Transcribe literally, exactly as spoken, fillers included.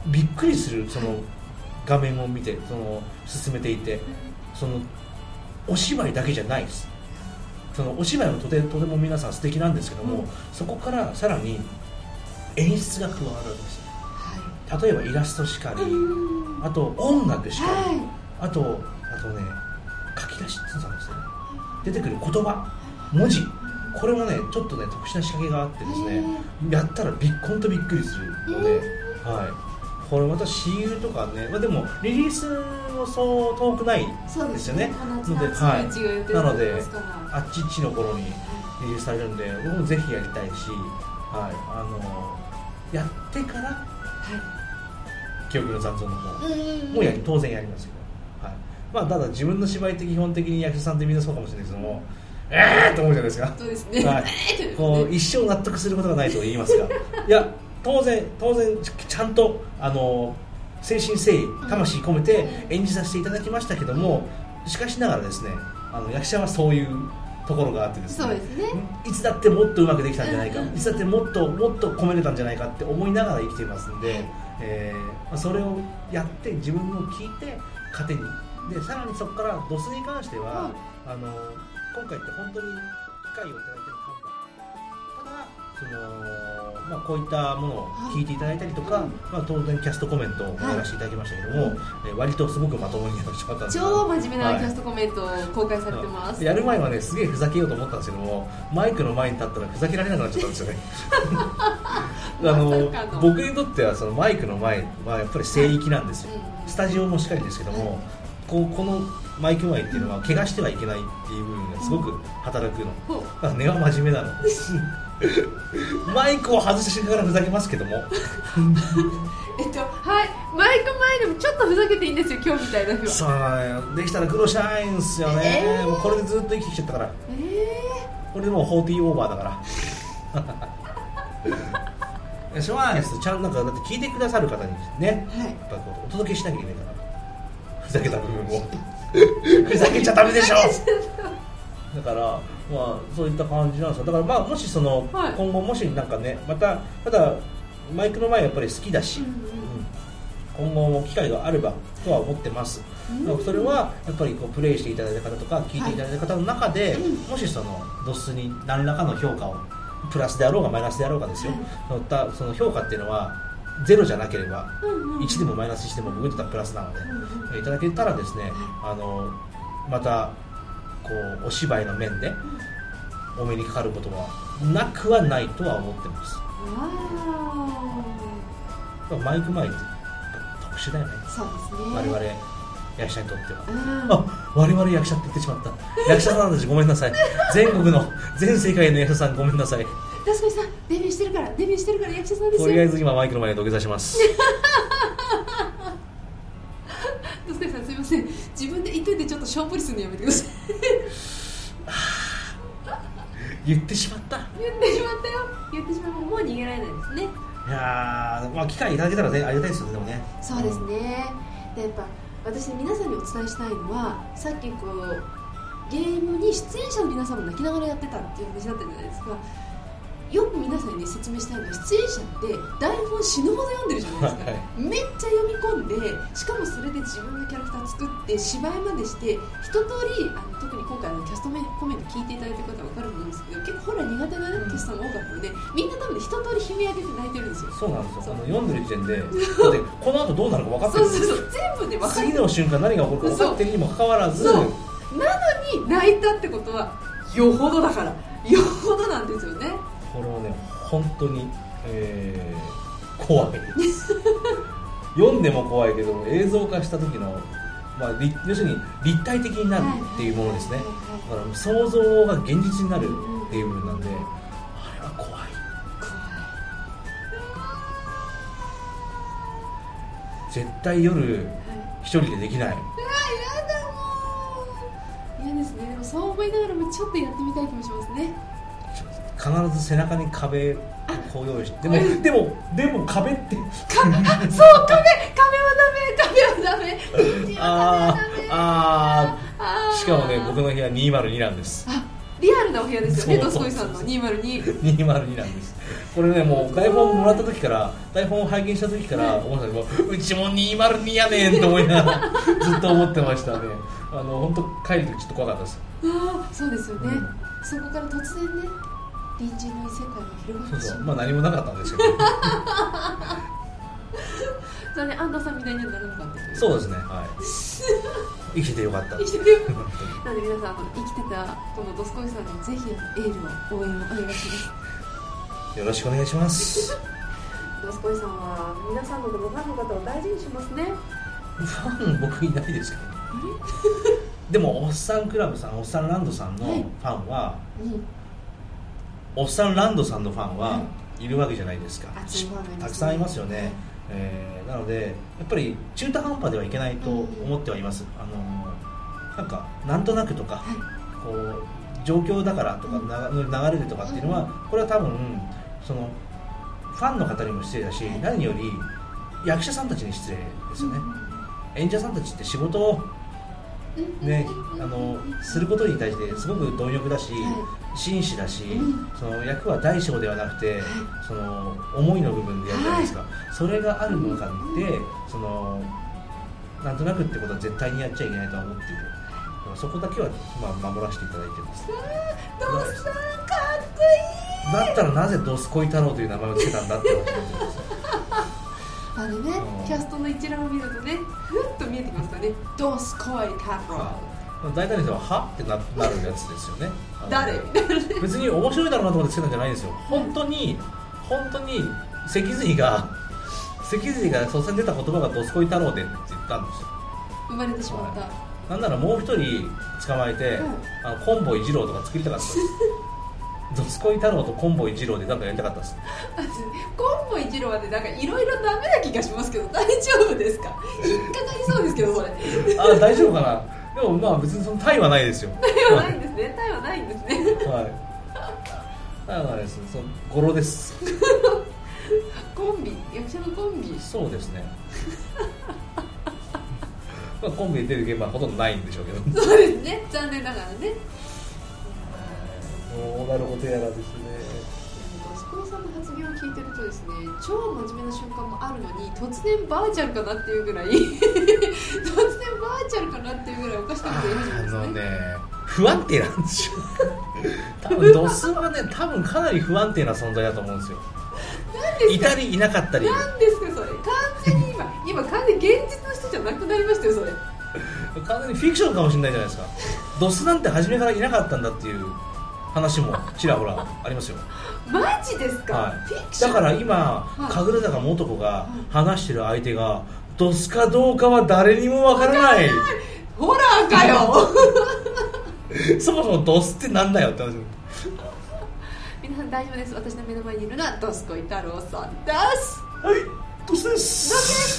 びっくりするその画面を見てその進めていて、そのお芝居だけじゃないです。そのお芝居もとて, とても皆さん素敵なんですけども、うん、そこからさらに演出が加わるんです、はい、例えばイラストしかり、あと音楽しかり、はい、あとあとね書き出しって言うんですよね、出てくる言葉文字、これもねちょっとね特殊な仕掛けがあってですね、やったらびっこんとびっくりするので、はい、これまた シーユー とかね、まあ、でもリリースもそう遠くないですよね。 そうですね、はい、 なのであっちっちの頃にリリースされるんで、僕もぜひやりたいし、はい、あのやってから、はい、記憶の残像の方もやり当然やりますけど、はい、まあ、ただ自分の芝居って基本的に役者さんってみんなそうかもしれないですけども、えーと思うじゃないですか。 そうですね、 はい、こう一生納得することがないと言いますがいや当然当然ちゃんとあの誠心誠意魂込めて演じさせていただきましたけども、しかしながらですね、あの役者はそういうところがあってですね、 そうですね、 いつだってもっとうまくできたんじゃないか、いつだってもっともっと込めれたんじゃないかって思いながら生きていますんで、えー、それをやって自分の聞いて糧にで、さらにそこからドスに関しては、うん、あの今回って本当に機会をいただいてるただその、まあ、こういったものを聞いていただいたりとか、はい、まあ、当然キャストコメントをやらせていただきましたけども、はい、え割とすごくまともにやらせてもらったんですけど、 超真面目なキャストコメントを公開されてます、 はい、やる前はねすげえふざけようと思ったんですけども、マイクの前に立ったらふざけられなくなっちゃったんですよねあの僕にとってはそのマイクの前はやっぱり聖域なんですよ、うん、スタジオもしっかりですけども、こうこのマイク前っていうのは怪我してはいけないっていう部分がすごく働くの、うん、だから根は真面目なのマイクを外してからふざけますけどもえっとはいマイク前でもちょっとふざけていいんですよ今日みたいな日は。 そうできたら苦労しないんですよね、えー、もうこれでずっと生きてきちゃったから、えー、これでもうフォーティーオーバーだからしょうがないです。ちゃんなんかだって聞いてくださる方にね、はい、やっぱこうお届けしなきゃいけないからふざけた部分をふざけちゃダメでしょだから、まあ、そういった感じなんですよ。だから、まあ、もしその、はい、今後もしなんかねまたただマイクの前やっぱり好きだし、うんうん、今後も機会があればとは思ってます、うん、それはやっぱりこうプレイしていただいた方とか聞いていただいた方の中で、はい、もしそのドスに何らかの評価をプラスであろうがマイナスであろうがですよ、はい、その評価っていうのはゼロじゃなければ、うんうん、いちでもマイナスいちでも僕にとってはプラスなので、うんうん、いただけたらですね、あのまたこうお芝居の面でお目にかかることはなくはないとは思ってます。マイク前って特殊だよね。 そうですね、 我々役者にとっては、あ、我々役者って言ってしまった役者さんたちごめんなさい全国の全世界の役者さんごめんなさい。 ダスコイさんデビューしてるからデビューしてるから役者さんですよ。 とりあえず今マイクの前に土下座しますダスコイさんすいません、自分で言っといてちょっとショーポリするのやめてください言ってしまった言ってしまったよ言ってしまった。もう逃げられないですね。 いや、まあ、機会いただけたら、ね、ありがたいですよね。でもね、 そうですね、うん、でやっぱ私皆さんにお伝えしたいのは、さっきこうゲームに出演者の皆さんも泣きながらやってたっていう話だったじゃないですか。よく皆さんに、ね、説明したいのは、出演者って台本死ぬほど読んでるじゃないですか、はい、めっちゃ読み込んで、しかもそれで自分のキャラクター作って芝居までして一通り、あの特に今回のキャストコメント聞いていただいてる方は分かると思うんですけど、結構ホラー苦手な、ね、キャスターも多かったので、みんな多分一通り悲鳴上げて泣いてるんですよ。 そうなんですよ。あの読んでる時点でだってこの後どうなるか分かってるんですよ。 そうそうそう、全部で分かってる。 次の瞬間何が起こるか分かってるにもかかわらず、 なのに泣いたってことはよほどだから、よほどなんですよね。 これはね本当に、えー、怖い読んでも怖いけど映像化した時の、まあ、要するに立体的になるっていうものですね。だから想像が現実になるっていう部分なんで、あれは怖い。絶対夜一人でできない。うわ、 嫌だもん。嫌ですね。でもそう思いながらもちょっとやってみたい気もしますね。 必ず背中に壁をこう用意して、でもでもでも壁ってかそう壁壁はダメ壁はダメああしかもね僕の部屋にひゃくになんです。 あ、リアルなお部屋ですよね、ドスコイさんのにひゃくに。 にひゃくになんです。これね、もう台本もらった時から、台本を拝見した時から思ったけど、うちもにひゃくにやねんと思いながらずっと思ってましたね。あの本当帰る時ちょっと怖かったです。 ああ、そうですよね、うん、そこから突然ね、隣人の異世界が広がってしまう。そうそう、まあ何もなかったんですけどそれね、安藤さんみたいにはならなかったという。そうですね、はい生きててよかった。生きててよかったなので皆さん、生きてたこのドスコイさんにぜひエールを応援をお願いします。よろしくお願いしますドスコイさんは皆さんのファンの方を大事にしますね。ファン僕いないですけど、あれでもおっさんクラブさん、おっさんランドさんのファンは、はいうん、おっさんランドさんのファンはいるわけじゃないですか、はい、たくさんいますよね、はい。えー、なのでやっぱり中途半端ではいけないと思ってはいます、うん、あのなんかなんとなくとか、はい、こう状況だからとか、うん、流れでとかっていうのは、これは多分そのファンの方にも失礼だし、はい、何より役者さんたちに失礼ですよね、うん、演者さんたちって仕事をね、あのすることに対してすごく貪欲だし、はい、真摯だし、うん、その役は大小ではなくて、はい、その思いの部分でやるじゃないですか、はい、それがある中で、うん、そのなんとなくってことは絶対にやっちゃいけないとは思っている。そこだけは、まあ、守らせていただいてます。ドスさんかっこいい。だったらなぜドスコイ太郎という名前をつけたんだって思ってますあれね、うん、キャストの一覧を見るとね、ふっと見えてきますからね、ドスコイ太郎。大体の人ははって な, なるやつですよね誰別に面白いだろうなと思ってつけたんじゃないんですよ。本当に本当に脊髄が脊髄が突然出た言葉がドスコイ太郎でって言ったんですよ。生まれてしまった、はい、なんならもう一人捕まえて、うん、あのコンボイ二郎とか作りたかったですドスコイ太郎とコンボイ二郎でなんかやりたかったです。コンボイ二郎はね、なんかいろいろダメな気がしますけど大丈夫ですか？引っかかりそうですけどそれあ、大丈夫かな。でもまあ別にそのタイはないですよ。タイはないんですね。タイはないんですね。はい。タイはないです。その語呂です。コンビ、役者のコンビ。そうですね。まあコンビで出る現場はほとんどないんでしょうけど。そうですね。残念ながらね。どうなることやらですね。ドスコイさんの発言を聞いてるとですね、超真面目な瞬間もあるのに突然バーチャルかなっていうぐらい突然バーチャルかなっていうぐらいおかしなこと言い始めますね。あのね、不安定なんですよ多分ドスはね、多分かなり不安定な存在だと思うんですよ。なんですか？いたりいなかったり。なんですかそれ。完全に今今完全に現実の人じゃなくなりましたよそれ。完全にフィクションかもしれないじゃないですか。ドスなんて初めからいなかったんだっていう話もちらほらありますよ。マジですか？はい、フィクションだから今、はい、神楽坂素子が話してる相手がドスかどうかは誰にもわからない。ホラーかよそもそもドスってなんだよって話。皆さん大丈夫です。私の目の前にいるのはドスコイ太郎さんです。はい、ドスです。ドスです。